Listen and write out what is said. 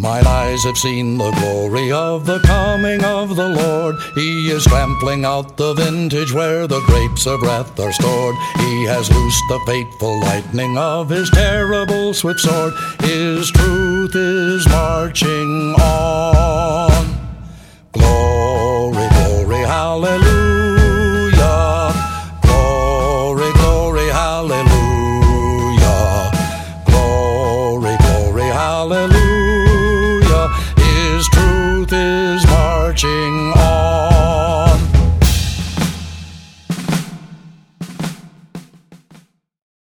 Mine eyes have seen the glory of the coming of the Lord. He is trampling out the vintage where the grapes of wrath are stored. He has loosed the fateful lightning of his terrible swift sword. His truth is marching on. Glory, glory, hallelujah. Glory, glory, hallelujah. Glory, glory, hallelujah. His truth is marching on.